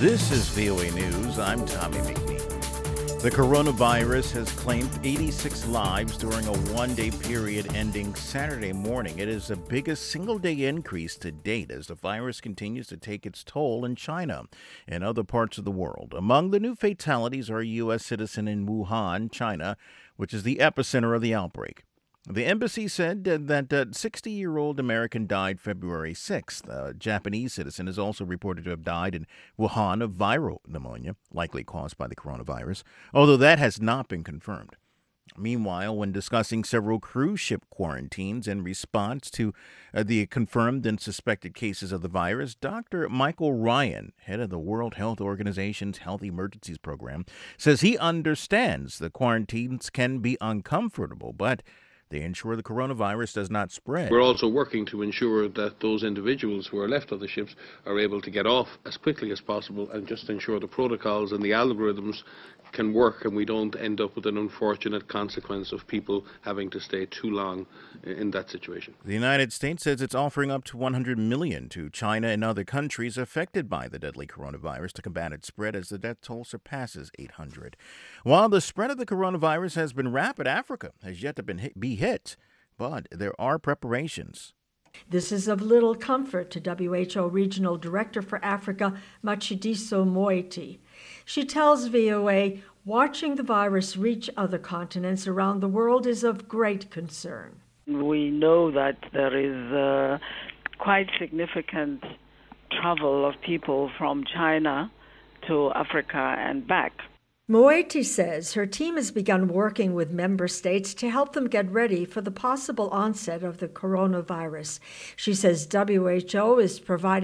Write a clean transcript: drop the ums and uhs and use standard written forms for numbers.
This is VOA News. I'm Tommy McNeil. The coronavirus has claimed 86 lives during a one-day period ending Saturday morning. It is the biggest single-day increase to date as the virus continues to take its toll in China and other parts of the world. Among the new fatalities are a U.S. citizen in Wuhan, China, which is the epicenter of the outbreak. The embassy said that 60-year-old American died February 6th. A Japanese citizen is also reported to have died in Wuhan of viral pneumonia, likely caused by the coronavirus, although that has not been confirmed. Meanwhile, when discussing several cruise ship quarantines in response to the confirmed and suspected cases of the virus, Dr. Michael Ryan, head of the World Health Organization's Health Emergencies Program, says he understands the quarantines can be uncomfortable, but they ensure the coronavirus does not spread. We're also working to ensure that those individuals who are left on the ships are able to get off as quickly as possible and just ensure the protocols and the algorithms can work and we don't end up with an unfortunate consequence of people having to stay too long in that situation. The United States says it's offering up to $100 million to China and other countries affected by the deadly coronavirus to combat its spread as the death toll surpasses 800. While the spread of the coronavirus has been rapid, Africa has yet to be hit, but there are preparations. This is of little comfort to WHO Regional Director for Africa, Matshidiso Moeti. She tells VOA watching the virus reach other continents around the world is of great concern. We know that there is quite significant travel of people from China to Africa and back. Moeti says her team has begun working with member states to help them get ready for the possible onset of the coronavirus. She says WHO is providing